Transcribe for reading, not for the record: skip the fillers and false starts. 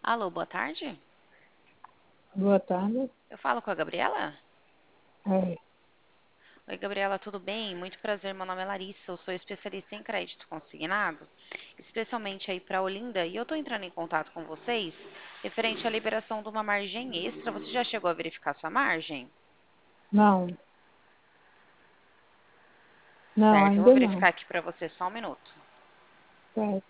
Alô, boa tarde. Boa tarde. Eu falo com a Gabriela? É, Oi, Gabriela, tudo bem? Muito prazer, meu nome é Larissa, eu sou especialista em crédito consignado, especialmente aí para Olinda, e eu estou entrando em contato com vocês referente à liberação de uma margem extra. Você já chegou a verificar sua margem? não, não, Certo, eu vou ainda não. verificar aqui para você só um minuto. Certo.